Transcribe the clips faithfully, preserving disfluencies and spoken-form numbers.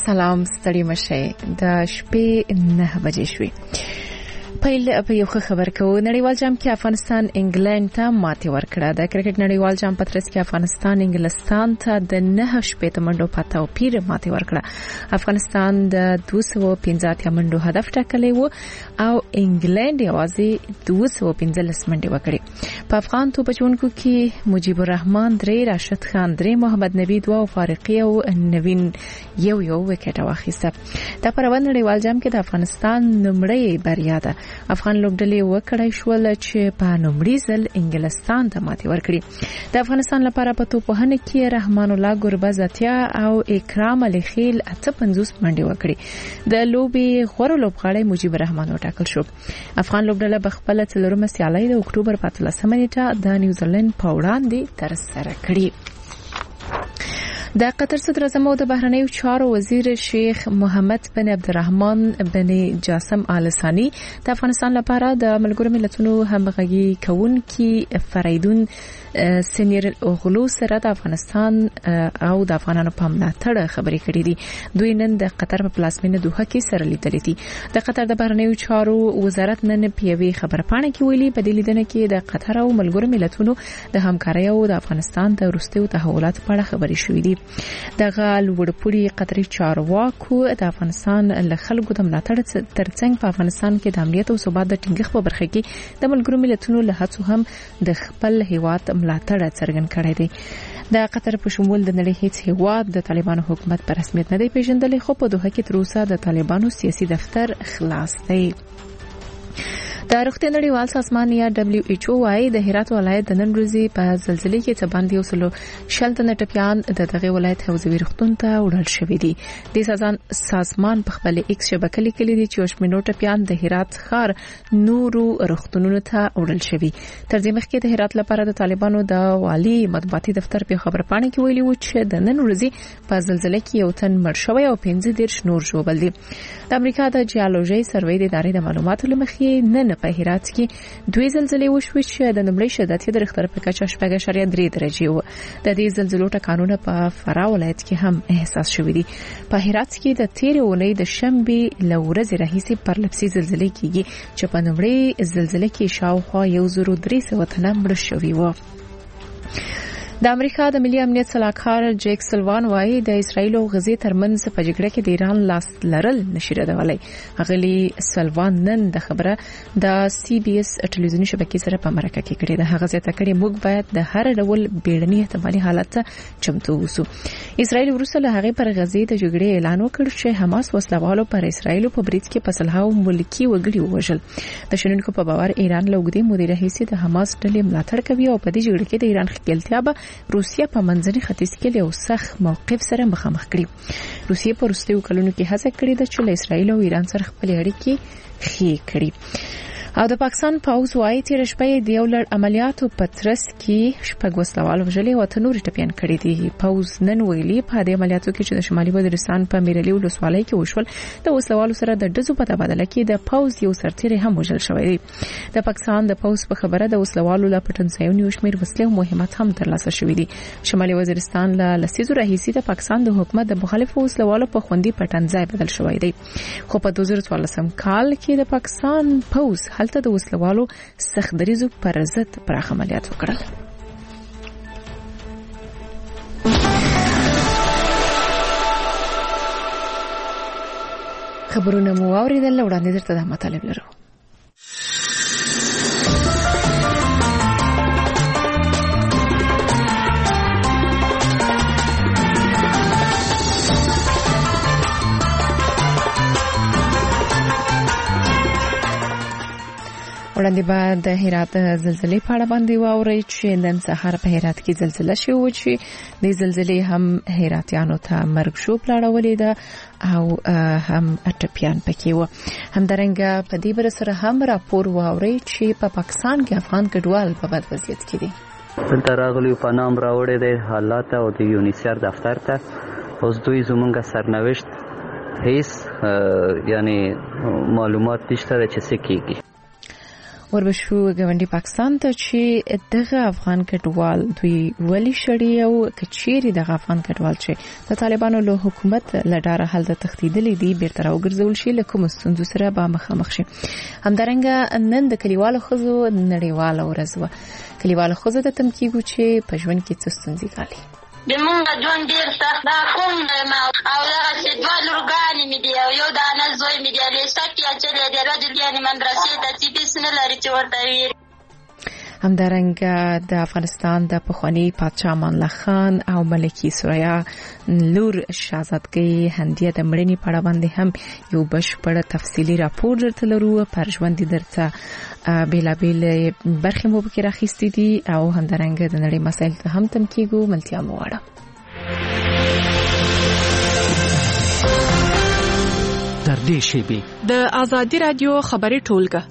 سلام ستړي مشه د شپې نه بجې شوې. پیل په یو خبر کوو. نړیوال جام کې افغانستان انګلند ته ماتې ورکړه. د کرکټ نړیوال جام په ترڅ کې افغانستان انګلستان ته د نه شپې منډو په توپیر ماتې ورکړه. افغانستان د دوه سوه پنځه اتیا منډو هدف ټاکلی و او انګلند یوازې دوه سوه پنځلس منډې وکړې. په افغان توپچونکو کې مجيب الرحمن درې، راشد خان درې، محمد نبی دوه او فارقي او نوین یو یو وکټ واخیسته. دا په روان نړیوال جام کې د افغانستان نمړی بریا ده. افغان لوبډلې وکړای شول چې په نومړي ځل انګلستان ته ماتې ورکړي. د افغانستان لپاره په توپوهنه کې رحمان الله ګربز اتیا او اکرام علي خیل اته پنځوس منډې وکړي. د لوبي غوړ لوبغاړی مجيب الرحمن وټاکل شو. افغان لوبډله په خپل څلورمه سیالي د اکتوبر په اتلسمه نیټه د نیوزیلند په وړاندې ترسره کړي. د قطر صدر اعظم او د بهرنیو چارو وزیر شیخ محمد بن عبدالرحمن بن جاسم آل ثانی د افغانستان لپاره د ملګرو ملتونو همغږي کوونکي فریدون سینیر اغلو سره د افغانستان او د افغانانو په ملاتړ خبرې کړې دي. دوی نن د قطر په پلازمینه دوحه کې سره لیدلې دي. د قطر د بهرنیو چارو وزارت نن په یوې خبرپاڼه کې ویلي په دې لیدنه کې د قطر او ملګرو ملتونو د همکارۍ او د افغانستان د وروستیو تحولاتو په اړه خبرې شوې دي. دغه لوړپوړي قطري چارواکو د افغانستان له خلکو د ملاتړ ترڅنګ په افغانستان کې د امنیت او ثبات د ټینګښت په برخه کې د ملګرو ملتونو له هڅو هم د خپل هیواد ملاتړ څرګند کړی دی. د قطر په شمول د نړۍ هیڅ هیواد د طالبانو حکومت په رسمیت نه دی پیژندلی، خو په دوحه کې تر اوسه د طالبانو سیاسي دفتر خلاص دی. د روغتیا نړیوال سازمان یا دبليو ایچ او وايي د هرات ولایت د نن ورځې په زلزلې کې څه باندې وسلو شل تنه ټپيان د دغه ولایت حوزوي روغتون ته وړل شوې دي. د سازمان سازمان په خپل ایکس شبکې لیکلي دي چې وشمنو ټپيان د هرات ښار نورو روغتونونو ته وړل شوي. تر دې مخکې د هرات لپاره د طالبانو د والي مطبوعاتي دفتر په خبرپاڼه کې ویلي و چې د نن ورځې په زلزلې کې یو تن مړ شوی او پنځه دیرش نور ژوبل دي. د امریکا د جیولوژي سروې د ادارې د معلوماتو لمخې نن په هرات کې دوی زلزلې وشوي چې د نمړی شدت یې د رختر په کچه شپږ اعشاریه درې درجې و. د دې زلزلو ټکانونه په فراه ولایت کې هم احساس شوي دي. په هرات کې د تیرې اونۍ د شنبې له ورځې راهیسې پرلپسې زلزلې کېږي چې په نمړی زلزلې کې شاوخوا یو زر درې سوه تنه مړه شوي و. د امریکا د ملي امنیت سلاکار جیک سلوان وايي د اسرایل او غزې ترمنځ په جګړه کې د ایران لاس لرل نشي ردولی. غلي سلوان نن د خبره د سی بي اس ټلویزیونی شبکې سره په مرکه کې کړې ده. هغه ځکه کړي موږ باید د هر ډول بیړني احتمالي حالت ته چمتو اوسو. اسرایل وروسته له هغه پر غزې د جګړې اعلان وکړ چې حماس وسلوالو پر اسرایل په برید کې په سلهاو ملکی وګړي وژل. د شنونکو په باور ایران له وګړي مدیر هیڅ د حماس ډلې ملاتړ کوي او په دې جګړه کې د ایران خپلتیا به روسیه په منځني ختیځ کې له سخت موقف سره مخامخ کړي. روسیه په وروستیو کلونو کې هڅه کړې ده چې له اسرایل او ایران سره خپل اړیکې ښې کړي. او د پاکستان پوز وايي چې رشپې د یو لړ عملیاتو په ترڅ کې شپږ وسلوال وژلي او تنور ټپيان کړي دي. پوز نن ویلي په دې عملیاتو کې چې د شمالي وزیرستان په میرلی ولسوالۍ کې وشول د وسلوالو سره د دزو په تبادله کې د پوز یو سرتیری هم وژل شوی دی. د پاکستان د پوز په خبره د وسلوالو لا پټنځایونو یو شمېر وسلې او مهمات هم ترلاسه شوې دي. شمالي وزیرستان له لسیزو راهیسې د پاکستان د حکومت د مخالفو وسلوالو په خوندي پټنځای بدل شوی دی. خو په دوه زره څوارلسم کال کې د پاکستان پوز هلته د وسلوالو سخت دریزو پر ضد پراخ عملیات وکړل. خبرونه مو اوریدل، وړاندې درته د مطالب لرو. وړاندې بعد د هرات زلزلې په اړه باندې واوري چې نن سهار په هرات کې زلزلہ شوه او چې د زلزلې هم هراتیانو ته مرګ شو پلاړولې ده او هم اټپیان پکې و. همدارنګه په دې بر سره هم راپور واوري چې په پا پاکستان کې افغان کډوال په بد وضعیت کې دي. دلته راغلي په نام راوړې د حالات او د یونیسر دفتر ته اوس دوی زمونږ سرنوشت هیڅ یعنی معلومات نشته چې څه کیږي. وربشو ګاونډي پاکستان ته چې دغه افغان کډوال دوی ولی شړی او کچيري دغه افغان کډوال چې د طالبانو له حکومت لډاره حل د تخدیدلې دي بیرته راوګرځول شي لکه مستندو سره به مخامخ شي. همدارنګه نن د کلیوالو خزو نړیواله ورځ و. کلیوالو خزو د تمکیګو چې په ژوند کې څه ستونزې ګالي. د مونږ ژوند ډیر سخت دا کوم ما او دا چې دوه لورګانې مې دی او یو دا نه زوی مې دی لسته کې چې د رجل یعنی مدرسې ته چې بسنه لري چې ورته ویل. همدارنګه د افغانستان د پخوانی پادشاه امان الله خان او ملکه سوریا لور شاهزادګۍ هندیه د مړینې په اړه باندې هم یو بشپړ تفصیلی راپور درته لرو. پر ژوند درته بیلابیل برخې مو پکې راخېستې دي او همدارنګه د نړۍ مسایل ته هم تم کېږو. ملتیا مو غواړم. تر دې شیبې د آزادي رادیو خبري ټولګه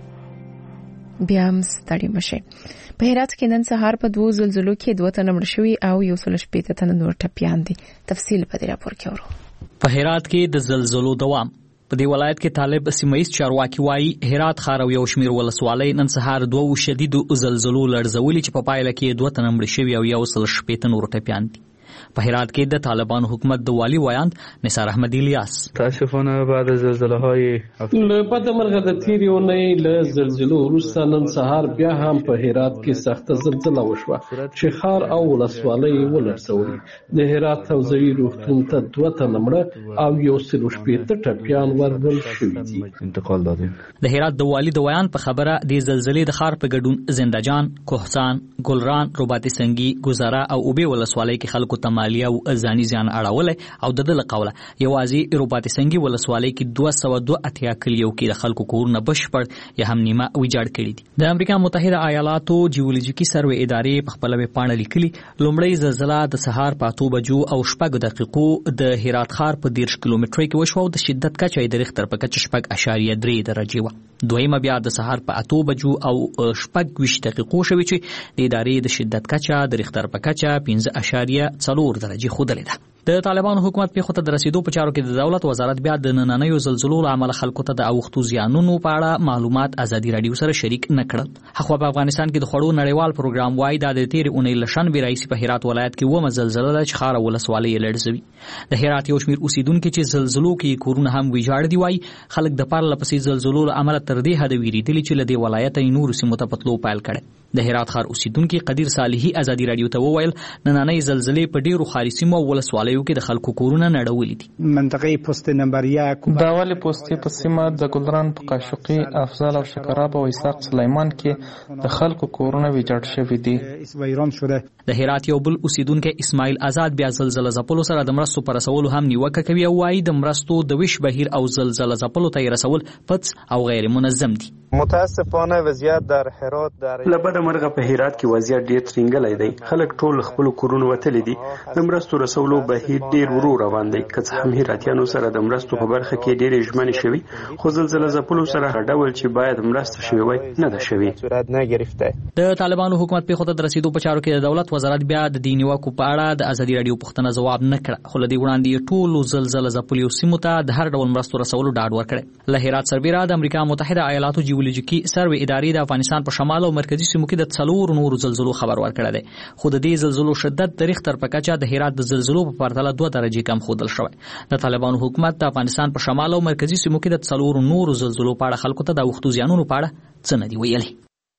بیا هم ستړي مشه. په هرات کې نن سهار په دوه زلزلو کې دوه تنه مړ شوي او یو سل شپږ تنه نور ټپيان دي. تفصیل په دې راپور کې اورو. په هرات کې د زلزلو دوام. په دې ولایت کې طالب سیمایي چارواکي وایي هرات ښار او یو شمیر ولسوالۍ نن سهار دوه شدیدو زلزلو لړزولي چې په پایله کې دوه تنه مړ شوي او یو سل شپږ تنه نور ټپيان دي. په هرات کې د طالبان حکومت د والی ویاند نثار احمد الیاس تاسفانه بعد زلزله های له بعد مرغه د تیری اونۍ له زلزلو وروسته نن سهار بیا هم په هرات کې سخته زلزله وشوه چې ښار او ولسوالۍ ولړزولې. د هرات حوزوي روغتون ته دوه تنه مړه او یو سل شپږ ټپيان ورول شوي دي. انتقال دادیم. د هرات د والی د ویاند په خبره د زلزلې د ښار په ګډون زندهجان، کوهستان، ګلران، رباطي سنگي، ګزاره او اوبې ولسوالۍ کې خلکو ته مالی او ځاني زیان اړولې او د دل قوله یوازې رباطي سنگي ولسوالۍ کې دوه سوه دوه اتیا کلیو کې د خلکو کورونه بشپړ یا هم نیمه ویجاړ کړي دي. د امریکا متحده ایالاتو جیولوژیکي سروې ادارې په خپل ویبپاڼه لیکلي لومړی زلزله د سهار په اته بجو او شپږ دقیقو د هرات ښار په دېرش کیلومترۍ کې وشوه او د شدت کچه یې د ریختر په کچه شپږ اعشاریه درې درجې وه. دویمه بیا د سهار په اته بجو او شپږ ویشت دقیقو شوې چې د ادارې د شدت کچه د ریختر په کچه پنځه اعشاریه څلور درجې ښودلې ده. د طالبانو حکومت په خطه د رسیدو په چارو کې د دولت وزارت بیا د نننیو زلزلو عمل خلکو ته د اوختو زیانونو په اړه معلومات آزادي رادیو سره شریک نه کړل. خو په افغانستان کې د خړو نړیوال پروګرام وای د تیرې اونۍ لشن به رئیس په هرات ولایت کې و مزلزله د چخار ولسوالۍ لړزوي. د هرات یو شمیر اوسیدونکو چې زلزلو کې کورونه هم ویجاړ دي وای خلک د پرله پسې زلزلو عمل تر دې حد ویریدلی چې لدی ولایت نور سیمو ته پتلو پایل کړي. د هرات ښار اوسیدونکو قدیر صالحي آزادي رادیو ته وویل نننۍ زلزلې په ډیرو ښاري سیمو او ولسوالیو کې د خلکو کورونه نړولې دي. منطقه پوسټ نمبر یک دا ولې پوسټ په سیمه د ګلران په قاشقي افضل او شکراب او اسحاق سلیمان کې د خلکو کورونه ویجاړ شوي دي. ویران شده. د هرات یو بل اوسیدونکو اسماعیل آزاد بیا زلزلې زپلو سره د مرستو پر رسولو هم نیوکه کوي او وايي د مرستو د ویش بهیر او زلزلې زپلو ته رسول پڅ او غیر منظم دي. متاسفانه وضعیت در هرات در لبد مرغه په هرات کې وضعیت ډیر ترنګلای دی. خلک ټول خپل کورونه وتلې دي. د مرستو رسولو بهیر ډیر ورو روان دی. که هم هراتیانو سره د مرستو په برخه کې ډیر ژمنې شوي خو زلزلې زپلو سره ډول چې باید مرسته شوي وای نه ده شوي. صورت نگرفته. د طالبانو حکومت په خطه د رسیدو په چارو کې د دولت وزارت بیا د دیني واکو په اړه د آزادي رادیو پوښتنه ځواب نه کړ خو لدی وړاندې ټول زلزلې زپلو سیمو ته د هر ډول مرستو رسولو ډاډ ورکړ. له هرات سربېره د امریکا متحده ایالاتو جیولوژیکي سروې ادارې د افغانستان په شمال او مرکزي سیمو کې د څلور نورو زلزلو خبر ورکړی دی خو د دې زلزلو شدت د ریختر په کچه د هرات د زلزلو په پرتله دوه درجې کم ښودل شوی. د طالبانو حکومت د افغانستان په شمال او مرکزي سیمو کې د څلور نورو زلزلو په اړه خلکو ته د اوختو زیانونو په اړه څه نه دی ویلي.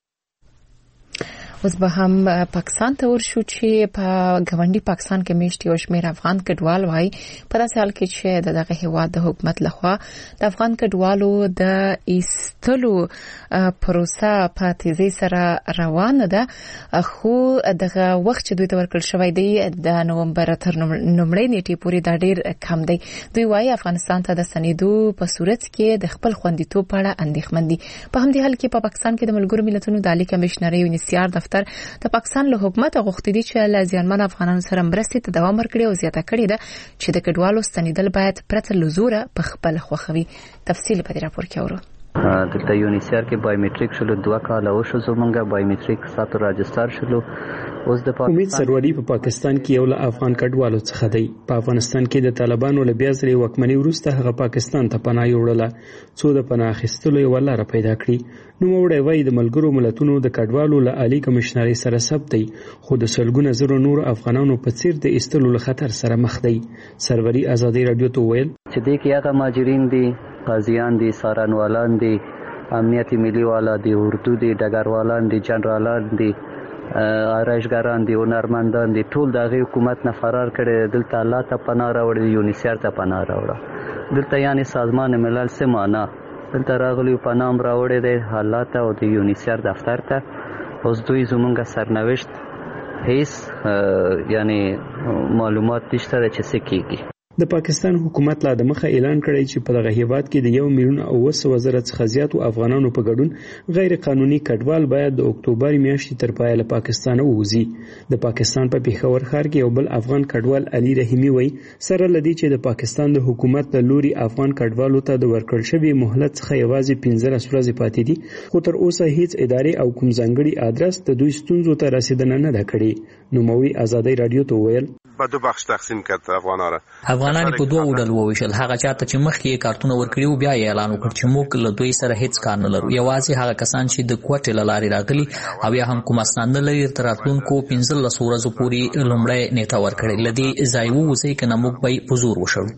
اوس به هم پاکستان ته ورشو چې په ګاونډي پاکستان کې میشت یو شمېر افغان کډوال وای په داسې حال کې چې دغه هیواد د حکومت لخوا د افغان کډوالو د ایستلو پروسه په تیزی سره روانه ده خو دغه وخت چې دوی ته ورکړل شوی دی د نومبر تر نومړۍ نیټې پورې دا ډیر کم دی. دوی وایي افغانستان ته د ستنېدو په صورت کې د خپل خوندیتوب په اړه اندېښمن دي. په همدې حال کې په پاکستان کې د ملګرو ملتونو د عالی کمشنرۍ یونیسیار دفتر د پاکستان له حکومت غوښتي دي چې له ځانمن افغانانو سره مرستې ته دوام ورکړي او زیاته کړي ده چې د کډوالو ستنېدل باید پرته له زوره په خپل خوښوي. تفصیل په دې راپور کې اورو. دلته یونیسیار کې بایومټریک شلو دوه کاله وشو زمونږه بایومټریک ساتو راجستر شلو امید سروری په پاکستان کې یو له افغان کډوالو څخه دی. په افغانستان کې د طالبانو له بیا ځلې واکمنۍ وروسته هغه پاکستان ته پناه یوړله څو د پناه اخیستلو یوه لاره پیدا کړي. نوموړی وایي د ملګرو ملتونو د کډوالو له عالي کمشنرۍ سره ثبت دی، خو د سلګونه زرو نورو افغانانو په څیر د ایستلو له خطر سره مخ دی. سروری ازادي رادیو ته وویل چې دې کې هغه مهاجرین دي، قاضیان دي، څارنوالان دي، امنیت ملي والا دي، اردو دي، ډګروالان دي، جنرالان دي، آرایشګران دي، هنرمندان دي، ټول د هغې حکومت نه فرار کړي. دلته الله ته پناه راوړي، یونیسیر ته پناه راوړه. دلته یعنې سازمان ملل څه معنا دلته راغلي پناه هم راوړی دی الله ته او د یونیسیر دفتر ته. اوس دوی زمونږ سرنوشت هیڅ یعنې معلومات نشته چې څه کېږي. د پاکستان حکومت لا د مخه اعلان کړی چې په دغه هیواد کې د یو میلیون او اوه سوه زره څخه زیاتو افغانانو په ګډون غیر قانوني کډوال باید د اکتوبر میاشتې تر پایه له پاکستانه ووځي. د پاکستان په پیښور ښار کې یو بل افغان کډوال علي رحیمي وایي سره له دې چې د پاکستان د حکومت له لوري افغان کډوالو ته د ورکړل شوي مهلت څخه یوازې پنځلس ورځې پاتې دي، خو تر اوسه هیڅ ادارې او کوم ځانګړي ادرس د دوی ستونزو ته رسیدنه نه ده کړې. نوموړي ازادي رادیو ته وویل په دوه بخش تقسیم کړ افغانان افغانان په دوه ډلو وویشل. هغه چاته چې مخکې کارتونه ورکړي بیا یې اعلان وکړ چې موږ له دوی سره هیڅ کار نه لرو. یوازې هغه کسان چې د کوټې له لارې راغلي او یا هم کوم اسناد نه لري تر راتلونکو پنځلس ورځو پورې لومړی نیټه ورکړي. له دې ځای ووځئ که نه موږ به یې په زور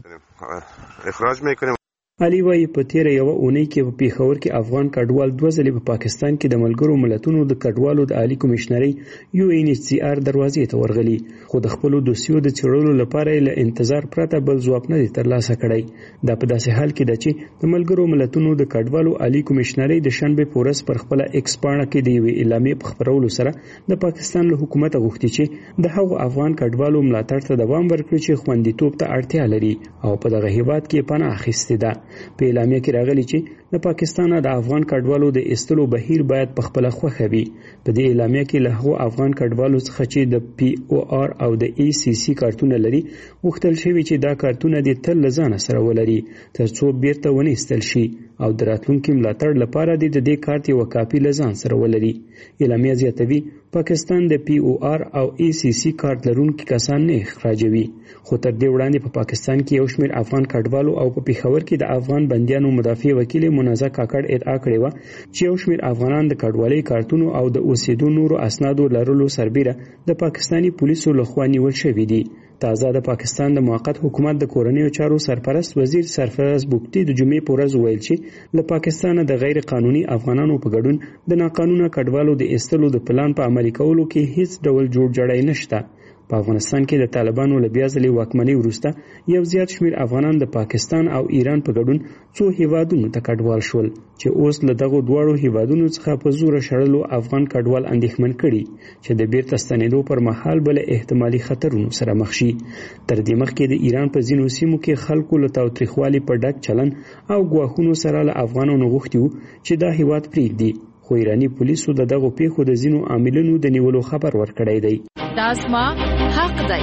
وشړو. اخراج میکنیم. علي وایي په تیره یوه اونۍ کې په پیښور کې افغان کډوال دوه ځلې په پاکستان کې د ملګرو ملتونو د کډوالو د عالي کمشنرۍ یو این ایچ سی آر دروازې ته ورغلي، خو د خپلو دوسیو د څېړلو لپاره یې له انتظار پرته بل ځواب نه دی ترلاسه کړی. دا په داسې حال کې ده چې د ملګرو ملتونو د کډوالو عالي کمشنرۍ د شنبې په ورځ پر خپله ایکس پاڼه کې د یوې اعلامیې په خپرولو سره د پاکستان له حکومته غوښتي چې د هغو افغان کډوالو ملاتړ ته دوام ورکړي چې خوندیتوب ته اړتیا لري او په دغه هیواد کې پناه اخیستې ده. په اعلامیه کې راغلي چې د پاکستان د افغان کډوالو د ایستلو بهیر باید په خپله خوښه وي. په دې اعلامیه کې له هغو افغان کډوالو څخه چې د پی او آر او د ای سی سی کارتونه لري غوښتل شوي چې دا کارتونه دې تل له ځانه سره ولري تر څو بیرته ونه ایستل شي او د راتلونکي ملاتړ لپاره دې د دې کارت یوه کاپي له ځان سره ولري. اعلامیه زیاتوي پاکستان د پی او آر او ای سی سی کارت لرونکي کسان نه اخراجوي، خو تر دې وړاندې په پاکستان کې یو شمېر افغان کډوالو او په پیښور کې د افغان بندیانو مدافع وکیل منازع کاکړ ادعا کړې وه چې یو شمېر افغانان د کډوالۍ کارتونو او د اوسېدو نورو اسنادو لرلو سربیره د پاکستاني پولیسو لخوا نیول شوي دي. تازه د پاکستان د موقت حکومت د کورنیو چارو سرپرست وزیر سرفراز بوکتی د جمعې په ورځ وویل چې له پاکستانه د غیر قانوني افغانانو په ګډون د ناقانونه کډوالو د ایستلو د پلان په عملي کولو کې هیڅ ډول جوړ جاړی نشته. په افغانستان کې د طالبانو له بیا ځلې واکمنۍ وروسته یو زیات شمېر افغانان د پاکستان او ایران په ګډون څو هیوادونو ته کډوال شول چې اوس له دغو دواړو هیوادونو څخه په زوره شړلو افغان کډوال اندېښمن کړي چې د بیرته ستنېدو پر مهال به له احتمالي خطرونو سره مخ شي. تر دې مخکې د ایران په ځینو سیمو کې خلکو له تاوتریخوالي په ډک چلن او ګواښونو سره له افغانانو غوښتي وو چې دا هیواد پرېږدي، خو ایراني پولیسو د دغو پیښو د ځینو عاملینو د نیولو خبر ورکړی دی. دا زما حق دی.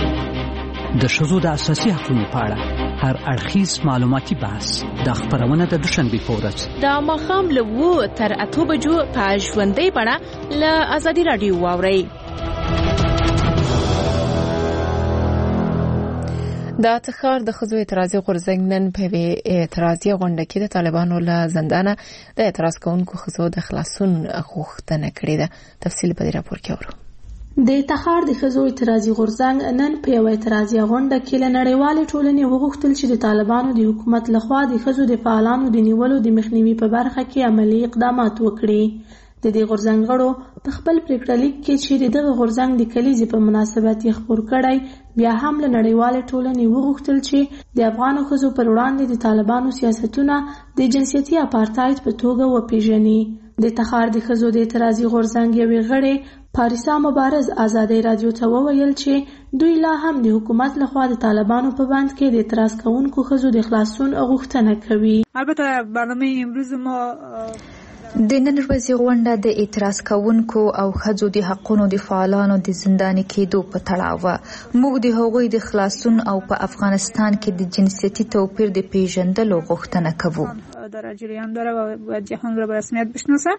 د ښځو د اساسي حقوقو په اړه هر اړخیز معلوماتي بحث د خبرونه د دوشنبې په ورځ د ماښام له اووه تر اتو بجو په ژوندۍ بڼه له ازادي راډیو واورئ. د تخار د ښځو اعتراضي غورځنګ نن په یوې اعتراضي غونډه کې د طالبانو له زندانه د اعتراض کوونکو ښځو د خلاصون غوښتنه کړې ده. تفصیل په دې راپور کې اورو. د تخار د ښځو اعتراضي غورځنګ نن په یوه اعتراضي غونډه کې له نړیوالې ټولنې وغوښتل چې د طالبانو د حکومت لخوا د ښځو د فعالانو د نیولو د مخنیوي په برخه کې عملي اقدامات وکړي. د دې غورځنګ غړو په خپل پریکړه لیک کې چې دغه غورځنګ د کلیزې په مناسبت یې خپور کړی بیا هم له نړیوالې ټولنې وغوښتل چې د افغانو ښځو پر وړاندې د طالبانو سیاستونه د جنسیتي اپارتاید په توګه وپیژني. د تخار د ښځو د اعتراضي غورځنګ یوې غړې پاریسا مبارز ازادي رادیو ته وویل چې دوی لا هم د حکومت لخوا د طالبانو په بند کې د اعتراض کوونکو ښځو د خلاصون غوښتنه کوي. البته برنامه امروز ما د نن ورځې غونډه د اعتراض کوونکو او ښځو د حقونو د فعالانو د زنداني کېدو په تړاو وه. موږ د هغوی د خلاصون او په افغانستان کې د جنسیتي توپیر د پیژندلو غوښتنه کوو. در جریان داره و جهان را به رسمیت بشناسه.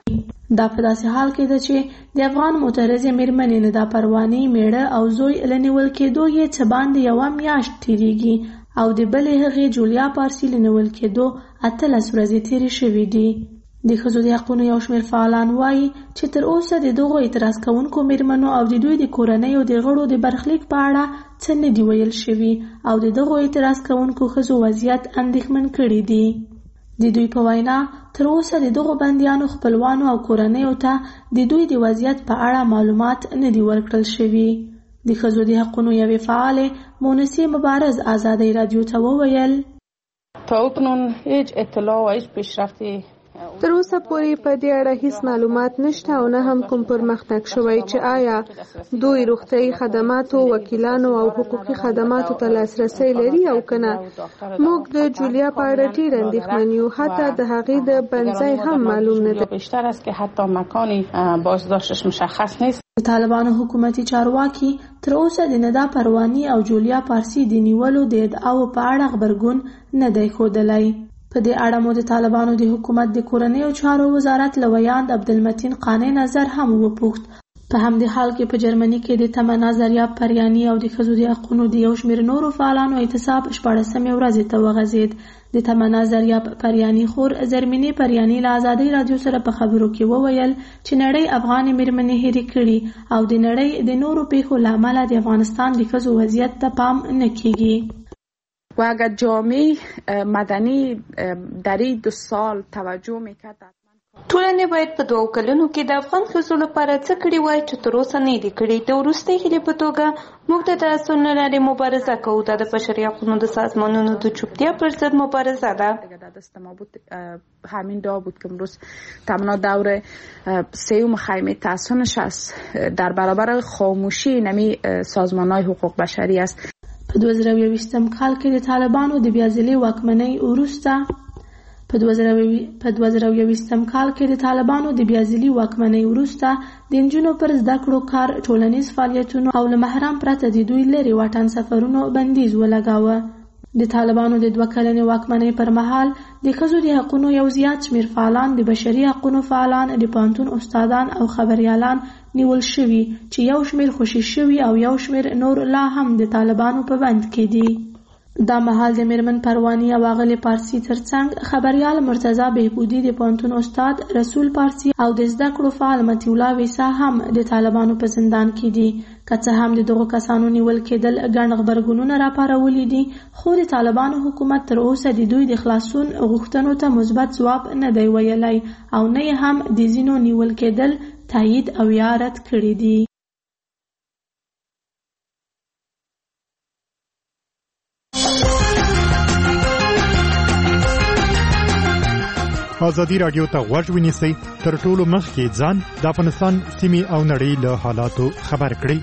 دا په داسې حال کې ده چې د افغان معترضې مېرمنې ندا پرواني میړه او زوی له نیول کېدو یې څه باندې یوه میاشت تېرېږي او د بلې هغې جولیا پارسي له نیول کېدو اتلس ورځې تېرې شوې دي. د ښځو د حقونو یو شمېر فعالان وایي چې تر اوسه د دغو اعتراض کوونکو مېرمنو او د دوی د کورنیو د غړو د برخلیک په اړه څه نه دي ویل شوي او د دغو اعتراض کوونکو ښځو وضعیت اندېښمن کړي دي. د دوی په وینا تر اوسه د دغو بندیانو خپلوانو او کورنیو ته د دوی د وضعیت په اړه معلومات نه دي ورکړل شوي. د ښځو د حقونو یوې فعالې مونسې مبارز آزادۍ رادیو ته وویل تا اکنون هیچ اطلاع و هیچ پیشرفتی تر اوسه پورې په دې اړه هیڅ معلومات نشته او نه هم کوم پرمختګ شوی چې آیا دوی روغتیايي خدماتو، وکیلانو او حقوقي خدماتو ته لاسرسی لري او کنه. موږ د جولیا په اړه ډېر اندېښمن یو، حتی د هغې د بندځای هم معلوم نه ده. بیشتر است که حتی مکان بازداشتش مشخص نیست. د طالبانو حکومتي چارواکي تر اوسه د ندا پرواني او جولیا پارسي د نیولو د ادعاو په اړه غبرګون نه دی ښودلی. په دې اړه مو د طالبانو د حکومت د کورنیو چارو وزارت له ویاند عبدالمتین قانع نظر هم وپوښت. په همدې حال کې په جرمني کې د تمنا زریاب پریاني او د ښځو د حقونو د یو شمېر نورو فعالانو اعتصاب شپاړسمې ورځې ته وغځېد. د تمنا زریاب پریاني خور زرمینې پریاني له آزادۍ رادیو سره په خبرو کې وویل چې نړۍ افغانې مېرمنې هېرې کړي او د نړۍ د نورو پیښو له امله د افغانستان د ښځو وضعیت ته پام نه کیږي. و اگر جامعه مدنی در این دو سال توجه میکرد ټولنې باید په دوو کلونو کې د افغان ښځو لپاره څه کړي وای چې تر اوسه نه دي کړي. د وروستۍ هیلې په توګه موږ د تعصب نه لرې مبارزه کوو. دا د بشري حقوقو د سازمانونو د چوپتیا پر ضد مبارزه ده. همین دا بود که امروز تمنا دور سیوم خیمه تحسنش است در برابر خاموشی نمی سازمانهای حقوق بشری است. په دوه زره یوویشتم کال کې د طالبانو د بیا ځلې واکمنۍ وروسته په دوه زره یوویشتم کال کې د طالبانو د بیا ځلې واکمنۍ وروسته د نجونو پر زده کړو کار، ټولنیز فعالیتونو او له محرم پرته د دوی لرې واټن سفرونو بندیز ولګاوه. د طالبانو د دوه کلنې واکمنۍ پر مهال د ښځو د حقونو یو زیات شمېر فعالان، د بشري حقونو فعالان، د پوهنتون استادان او خبریالان نیول شوي چې یو شمېر خوشي شوي او یو شمېر نور لا هم د طالبانو په بند کې دي. دا مهال د میرمن پرواني او اغلې پارسي ترڅنګ خبریال مرتضی بهبودي، د پوهنتون استاد رسول پارسي او د زده کړو فعال مطیع الله ویسا هم د طالبانو په زندان کې دي. که څه هم د دغو کسانو نیول کېدل ګڼ غبرګونونه راپارولي دي، خو د طالبانو حکومت تر اوسه د دوی د خلاصون غوښتنو ته مثبت ځواب نه دی ویلی او نه یې هم د ځینو نیول کېدل تایید او یا رد کړي دي. ازادي رادیو ته غوږ ونیسئ، تر ټولو مخکې ځان د افغانستان سیمې او نړۍ له حالاتو خبر کړئ.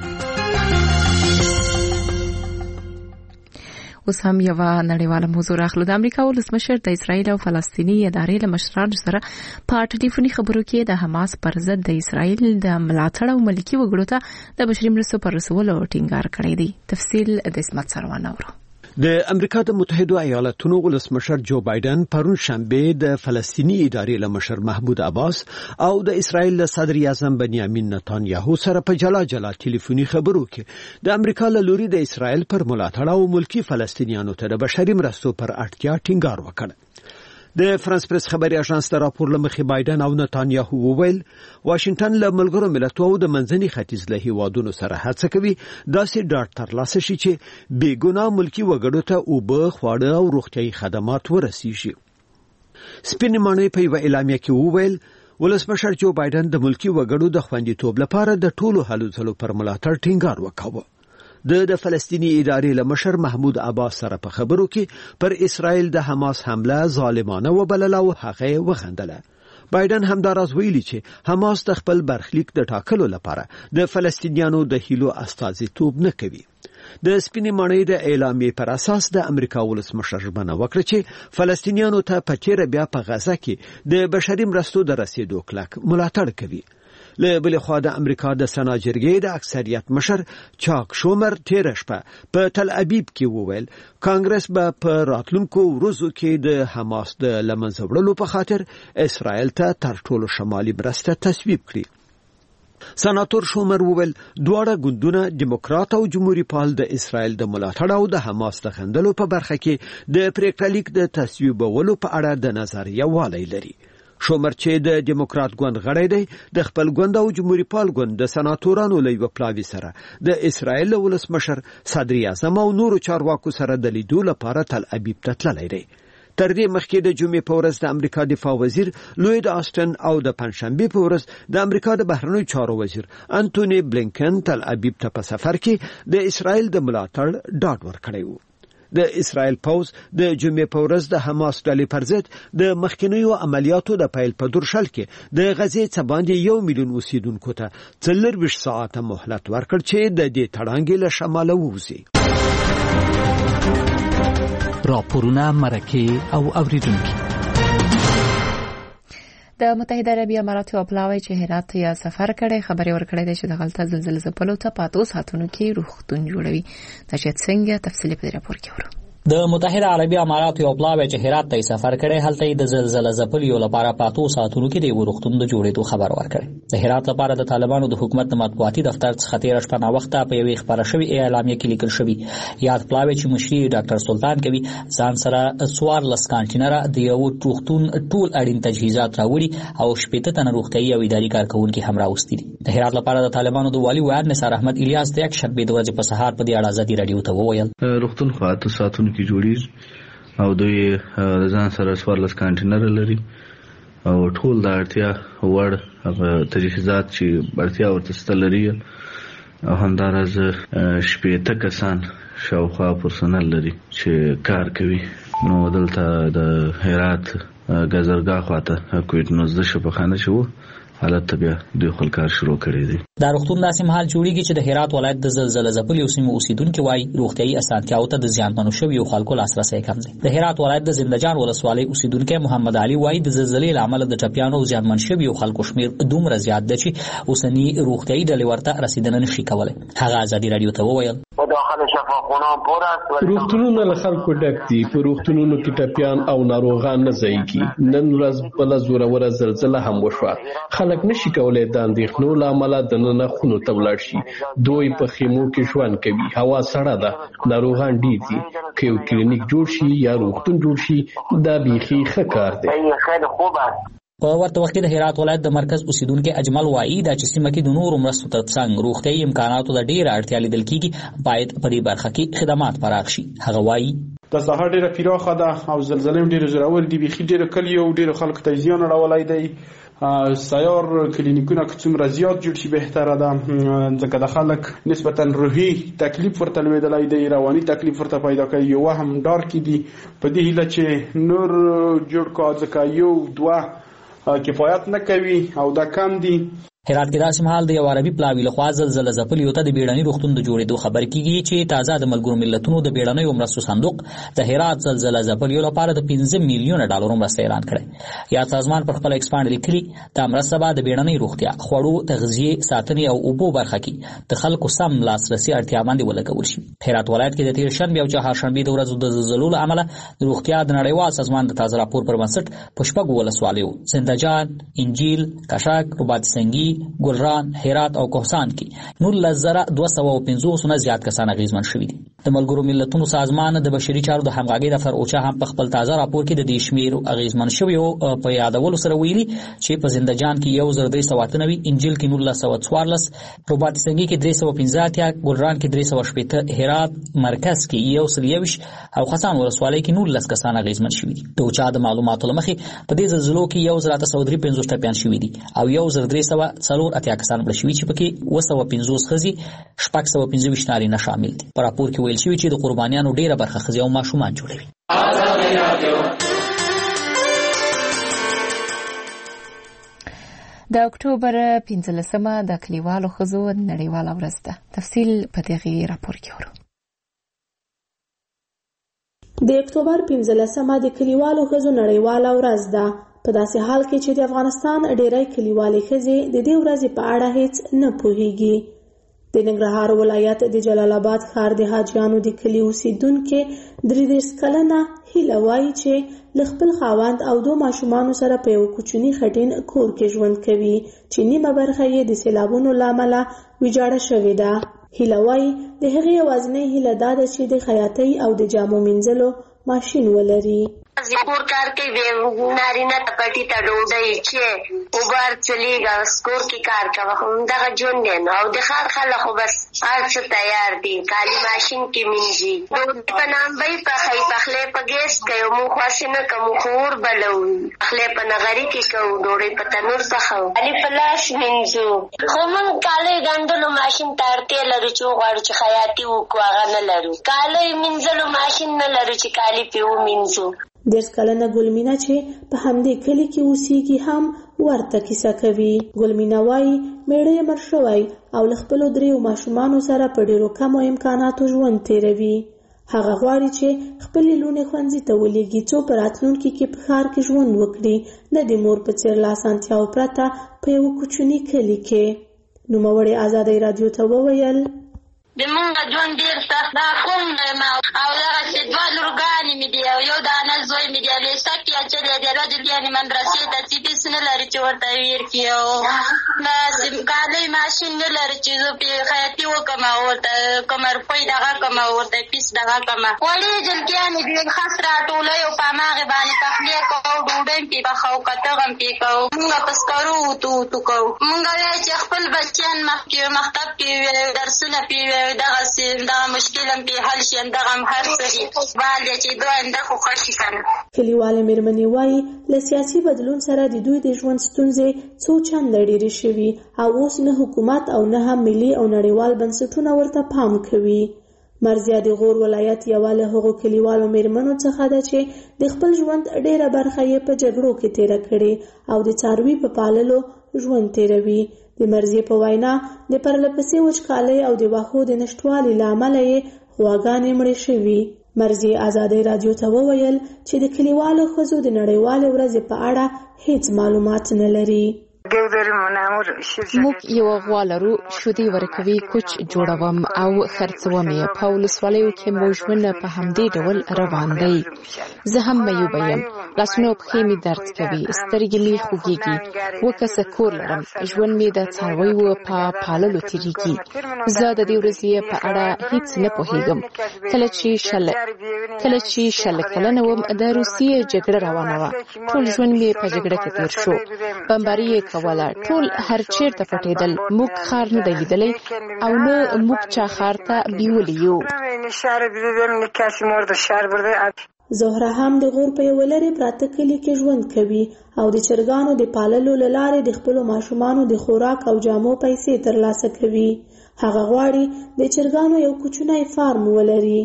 اوس هم یوه نړیواله موضوع راخلو. د امریکا ولسمشر د اسرایل او فلسطیني ادارې له مشرانو سره په ټلیفوني خبرو کې د حماس پر ضد د اسرایل د ملاتړ او ملکي وګړو ته د بشري مرستو پر رسولو ټینګار کړی دی. تفصیل د اسمت سروان اورو. د امریکا د متحده ایالاتونو ولسمشر جو بایدن پرون شنبه د فلسطینی ادارې له مشر محمود عباس او د اسرایل له صدر اعظم بنیامین نتانیاهو سره په جلا جلا ټلیفوني خبرو کې د امریکا له لوري د اسرایل پر ملاتړ او ملکی فلسطینیانو ته د بشري مرستو پر اړتیا ټینګار وکړ. د فرانس پریس خبري اژانس د راپور لمخې بایدن او نتانیاهو وویل واشنگټن له ملګرو ملتونو او د منځني ختیځ له هیوادونو سره هڅه کوي داسې ډاډ ترلاسه شي چې بې ګناه ملکی وګړو ته اوبه، خواړه او روغتیايي خدمات ورسیږي. سپین ماڼۍ په یو اعلامیه کې وویل ولسمشر جو بایدن د ملکی وګړو د خوندیتوب لپاره د ټولو هلو ځلو پر ملاتړ ټینګار وکاوه. د د فلسطینی ادارې له مشر محمود عباس سره په خبرو کې پر اسرائیل د حماس حمله ظالمانه وبلله او هغه وغندله. بایدن همداراز ویلي چې حماس د خپل برخلیک د ټاکلو لپاره د فلسطینیانو د هیلو استازیتوب نه کوي. د سپینې ماڼۍ د اعلامیې پر اساس د امریکا ولسمشر ژمنه وکړه چې فلسطینیانو ته په تیر بیا په غزه کې د بشري مرستو د رسیدو کلک ملاتړ کوي. له بل خوا د امریکا د سنا جرګې د اکثریت مشر چاک شومر تیر شپه په تل ابیب کې وویل کانګرس به په راتلونکو ورځو کې د حماس د لمنځه وړلو په خاطر اسرائیل ته تر ټولو شمالي مرسته تصویب کړي. سناتور شومر وویل دواړه ګوندونه دیموکرات او جمهوریت پال د اسرائیل د ملاتړ او د حماس د خندلو په برخه کې د پریکړه لیک د تصویبولو په اړه د نظریه والی لري. شومر چې د دیموکرات ګوند غړی دی د خپل ګوند او جمهوریت پال ګوند د سناتورانو له یو پلاوي سره د اسرائیل ولسمشر صدر اعظم او نورو چارواکو سره د لیدو لپاره تل ابیب ته تللی دی. تر دې مخکې د جمعې په ورځ د امریکا دفاع وزیر لوید آستن او د پنځشنبه په ورځ د امریکا د بهرنیو چارو وزیر انټونی بلینکن تل ابیب ته په سفر کې د اسرائیل د ملاتړ ډاډ ورکړی و. د اسرائیل پوز د جمعې په ورځ د حماس ډلې پر ضد د مخکنیو عملیاتو د پیل په درشل کې د غزې څخه باندې یو میلیون اوسیدونکو ته څلور ساعته مهلت ورکړ چې د دې تړانګې له شماله ووځي. راپورونه مرکه او اوریدونکو. د متحده عربي اماراتو پلاوی چې هرات یا سفر کړي خبري ورکړي دي چې د غلطه زلزلې زپلو ته پاتو ساتونو کې روغتون جوړوي. د شت څنګه تفصیلی په راپور کې ورو. د متحده عربي اماراتو یو پلاوی چې هرات ته سفر کړي هلته د زلزلې زپلو لپاره پاتو ساتونو کې د روغتون د جوړېدو خبر ورکړي. د هرات لپاره د طالبانو د حکومت د مطبوعاتي دفتر څخه تیر شپه نا وخته په یوې خبره شوی اعلامیه کې لیکل شوی یاد پلاوی چې مشري ډاکټر سلطان کوي ځان سره سوار لس کانټینر د یو روغتون ټول اړین تجهیزات راوړي او شپږ تنه روغتي او اداري کارکونکو هم راوستي دي. د هرات لپاره د طالبانو د والي وزیر نثار احمد الیاس د یک شنبه د ورځې په سهار په دې اړه ازادي رادیو ته وویل روغتون خاطر ساتونکو کې جوړیږي او دوی ځان سره سوارلس کانټینر لري او ټول د اړتیا وړ تجهیزات چې اړتیا ورته ستل لري او همدارز شپږ کسان شاوخوا پرسنل لري چې کار کوي. نو دلته د هرات غزرګاه خواته کووډ نوزده شپخانه شو حالت بیا د خپل کار شروع کړی دی. دا روغتون داسې مهال جوړیږي چې د هرات ولایت د زلزلې ځپلو سیمو اوسیدونکو وايي روغتيایي اسانتیاو ته د زیانمنو شویو خلکو لاسرسي کم دی. د هرات ولایت د زندهجان ولسوالۍ اوسیدونکو محمد علي وايي د زلزلې لامل د ټپیانو زیانمن شویو خلکو شمیر دومره زیات دی چې اوسنی روغتيایي ډلې ورته رسیدنه نشي کولای. هغه ازادي رادیو ته وویل روغتونونه له خلکو ډک دي. په روغتونونو کې ټپیان او ناروغان نه ځای کی. نن ورځ بل زوروره زلزلہ هم وشوه. خلک نشي کولای د اندېښنو له امله د نن خونو ته ولاړ شي. دوی په خیمو کې ژوند کوي. هوا سړه ده. ناروغان ډیر دي. که یو کلینیک جوړ شي یا روغتون جوړ شي دا بیخي ښه کار دی. په ورته وخت کې د هرات ولایت د مرکز اوسیدونکو اجمل وایي دا چې سیمه کې د نورو مرستو ترڅنګ روغتيایي امکاناتو د ډیر اړتیا لیدل کیږي باید په دې برخه کې خدمات پراخ شي. هغه وایي د ساحه ډیره پراخه ده او زلزلې ډیره زورور دي. بيخي ډیره کلی او ډیره خلک ته زیان راولای دی. سیار کلینیکونه که څومره زیات جوړ شي بهتره ده ځکه د خلک نسبتا روحي تکلیف ورته لویدلای دی رواني تکلیف ورته پیدا کوي. یو هم ډار کې دي په دې هیله چې نور جوړ کا ځکه یو دوه کفایت نه کوي او دا کم دي. هرات کې داسې مهال د یو عربي پلاوي لخوا زلزلې ځپلو ته د بیړني روغتون د جوړېدو خبر کیږي چې تازه د ملګرو ملتونو د بیړنیو مرستو صندوق د هرات زلزلې ځپلو لپاره د پنځه میلیونه ډالر مرسته اعلان کړې. یا سازمان پر خپل ایکسپاند لیکلي د مرسته به د بیړنۍ روغتیا خوړو تغذیه ساتنې او اوبو برخه کې د خلکو سم لاسرسي اړتیا باندې ولګول شي. هرات ولایت کې د تیر شنبه او چهارشنبه د ورځو د زلزلو له امله د روغتیا د نړیوال سازمان د تازه راپور پر بنسټ په شپږو ولسوالیو زندهجان، انجیل، کشاک، رباط سنگی، ګلران، هرات او کوهستان کې نور لزره دوه سوه او پنځوس نه زیات کسان اغیزمن شوي دي. د ملګرو ملتونو سازمان د بشري چارو د همغږۍ دفتر اوچا هم په خپل تازه راپور کې د دې شمیر اغیزمن شویو په یادولو سره ویلي چې په زندهجان کې یو زر درې سوه اته نوي، انجیل کې نولس سوه څوارلس، رباط سنگی کې درې سوه پنځه اتیا، ګلران کې درې سوه شپېته، هرات مرکز کې یو سل یوویشت او خراسان ولسوالۍ کې نولس کسان اغیزمن شوي دي. د اوچا د معلوماتو له مخې په دې زلزلو کې یو زر اته سوه درې پنځوس ټپیان شوي دي او یو زر درې سوه څلور اتیا کسان مړه شوي چې پکې اوه سوه پنځوس ښځې، شپږ سوه پنځه ویشت نارینه شامل دي. په راپور کې ویل شوي چې د قربانیانو ډیره برخه ښځې او ماشومان جوړوي. د اکتوبر پنځلسمه د کلیوالو ښځو نړیواله ورځ ده. تفصیل په دغه راپور کې ورو. د اکتوبر پنځلسمه د کلیوالو ښځو نړیواله ورځ ده. په داسې حال کې چې د افغانستان ډېری کلیوالې ښځې د دې ورځې په اړه هیڅ نه پوهیږي. د ننګرهار ولایت د جلال آباد ښار د حاجیانو د کلي اوسیدونکې درې دېرش کلنه هیله وایي چې له خپل خاوند او دوه ماشومانو سره په یو کوچني خټین کور کې ژوند کوي چې نیمه برخه یې د سیلابونو له امله ویجاړه شوې ده. هیله وایي د هغې یوازینۍ هیله دا ده چې د خیاطۍ او د جامو مینځلو ماشین ولري. کور کار کوي نارینه ته پټي ته ډوډۍ چې اوبر چلیږه کور کې کار کوه همدغه ژوند دی نو او د ښار خلک خو بس هر څه تیار دي کالي ماشین کې مینځي ډوډۍ په نامبۍ پخوي پخلی په ګیس کوي موږ خاصې نه کوو موږ خو اور بلوو پخلی په نغري کې کوو ډوډۍ په تنور پخوو کالي په لاس مینځو خو موږ کالي ګنډلو ماشین ته اړتیا لرو چې وغواړو چې خیاطي وکړو هغه نه لرو کالي مینځلو ماشین نه لرو چې کالي پې ومینځو. دېرش کلنه ګلمینا چې په همدې کلي کې اوسېږي هم ورته کیسه کوي. ګلمینا وایي میړه یې مړ شوی او له خپلو دریو ماشومانو سره په ډېرو کمو امکاناتو ژوند تېروي. هغه غواړي چې خپلې لوڼې ښوونځي ته ولېږي څو په راتلونکي کې په ښار کې ژوند وکړي نه د مور په څېر له اسانتیاوو پرته په یوه کوچني کلي کې. نوموړې ازادۍ راډیو ته وویل د مونږ ژوند ډېر سخت دا کوم ما او دغسې دوه لورګانې مې دي او یو دانه زوی مې دی لیسه کې اچولی دی رجل یعنې مدرسې ته چې فیس نه لري چې ورته ویر کړي او بس کالۍ ماشین نه لري چې زه پرې خیاطي وکړم او ورته کومه روپۍ دغه کړم او ورته فیس دغه کړم وړې جلکیانې دي خس راټولوي او په هماغې باندې پخلی کوو ډوډۍ م پرې پخوو کتغه م پرې کوو مونږ په سکرو وتو وتو کوو مونږ وایو چې خپل بچیان مخکې مکتب کې درسونه پرې دغسې دغه مشکل هم پرې حل شي همدغه هم هر څه وي بال دی چې دوه انده خو ښه شي که نه. کلیوالې مېرمنې وایي له سیاسي بدلون سره د دوی د ژوند ستونزې څو چنده ډېرې شوي او اوس نه حکومت او نه هم ملي او نړیوال بنسټونه ورته پام کوي. مرزیه د غور ولایت یوه له هغو کلیوالو مېرمنو څخه ده چې د خپل ژوند ډېره برخه یې په جګړو کې تېره کړې او د څاروي په پاللو ژوند تېروي. د مرزیې په وینا د پرلهپسې وچکالۍ او د واښو د نشتوالي له امله یې غواګانې مړې شوي. مرزیې ازادۍ راډیو ته وویل چې د کلیوالو ښځو د نړیوالې ورځې په اړه هیڅ معلومات نه لري. موږ یو غوا لرو شودې ورکوي کوچ جوړوم او خرڅوم یې په ولسوالیو کې مو ژوند په همدې ډول روان دی. زه هم میوبه یم لاسونه او پښې مې درد کوي سترګې مې خوږېږي اووه کسه کور لرم ژوند مې د څارویو په پاللو تېرېږي. زه د دې ورځې په اړه هیڅ نه پوهېږم. کله چې شل کله چې شل کلنه وم د روسیې جګړه روانه وه ټول ژوند مې په جګړه کې تېر شو بمباري یې کوله ټول هر چیرته پټېدل موږ ښار نه دی لیدلی او نه موږ چا ښار ته بیولي یو. زهره هم د غور په یوه لرې پراته کلي کې ژوند کوي او د چرګانو د پاللو له لارې د خپلو ماشومانو د خوراک او جامو پیسې ترلاسه کوي. هغه غواړي د چرګانو یو کوچنی فارم ولري.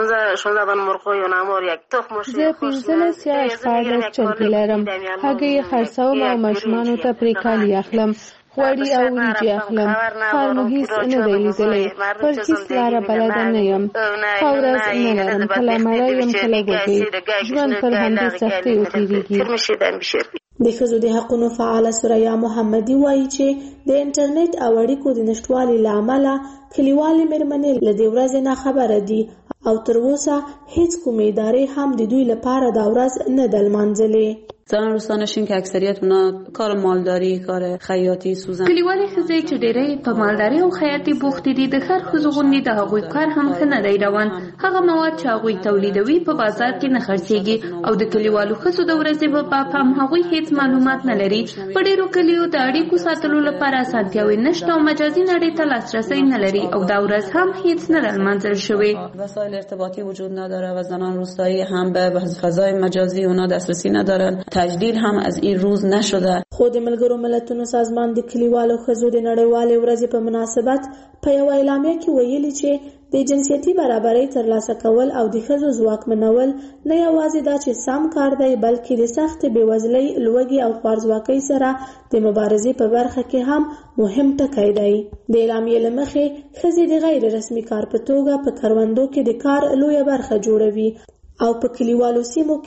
زه پنځلس یا شپاړلس چرګې لرم. هګۍ یې خرڅوم او ماشومانو ته پرې کالي اخلم غوړي او وریجې اخلم. ښار مو هېڅ نه دی لیدلی پر هېڅ لاره بلده نه یم ښه ورځ نه لرم کله مړه یم کله ګوګۍ ژوند پر همدې سختیو تېرېږي. د ښځو د حقونو فعاله سریا محمدي وایي چې د انټرنیټ او اړیکو د نشتوالي له امله کلیوالې مېرمنې له دې ورځې ناخبره دي او تر اوسه هیڅ کومې ادارې هم د دوی لپاره دا ورځ نه ده لمانځلې. زنان روستانشین که اکثریت اونا کار مالداری کار خیاطی سوزن کلیوالي ښځې چې ډېری په مالداري او خیاطي بوختې دي د ښار ښځو غوندې د هغوی کار هم ښه نه دی روان. هغه مواد چې هغوی تولیدوي په بازار کې نه خرڅېږي او د کلیوالو ښځو د ورځې په باب هم هغوی هیڅ معلومات نه لري. په ډېرو کلیو د اړیکو ساتلو لپاره اسانتیاوې نشته او مجازي نړۍ ته لاسرسی نه لري او دا ورځ هم هیڅ نه ده لمانځل شوې. وسایل ارتباطی وجود نداره و زنان روستایی هم به فضای مجازی اونا دسترسی ندارن. تجدید هم از این روز نشده. خو د ملګرو ملتونو سازمان د کلیوالو ښځو د نړیوالې ورځې په مناسبت په یوه اعلامیه کې ویلي چې د جنسیتي برابرۍ ترلاسه کول او د ښځو ځواکمنول نه یوازې دا چې سم کار دی بلکې د سختې بېوزلۍ لوږې او خوارځواکۍ سره د مبارزې په برخه کې هم مهم ټکی دی. د اعلامیې له مخې ښځې د غیر رسمي کار په توګه په کروندو کې د کار لویه برخه جوړوي او په کلیوالو سیمو کې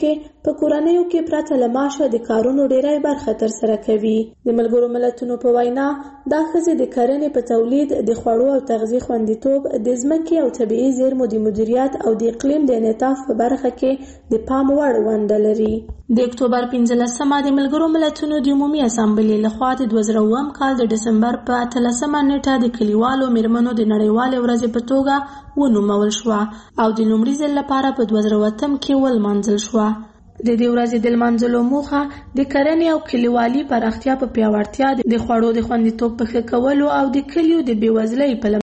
په کورنیو کې پرته له معاشه د کارونو ډیری برخه ترسره کوي. د ملګرو ملتونو په وینا دا ښځې د کرنې په تولید، د خوړو او تغذیې خوندیتوب، د ځمکې او طبیعي زیرمو د مدیریت او د اقلیم د انعطاف په برخه کې د پام وړ ونډه لري. د اکتوبر پنځلسمه د ملګرو ملتونو د عمومي اسامبلې لخوا د دوه زره اووم کال د ډسمبر په اتلسمه نیټه د کلیوالو میرمنو د نړیوالې ورځې په توګه ونومول شوه او د لومړي ځل لپاره په دوه زره اتم کې ولمانځل شوه. د دې ورځې د لمانځلو موخه د کرنې او کلیوالي پراختیا په پیاوړتیا، د خوړو د خوندیتوب په ښه کولو او د کلیو د بېوزلۍ په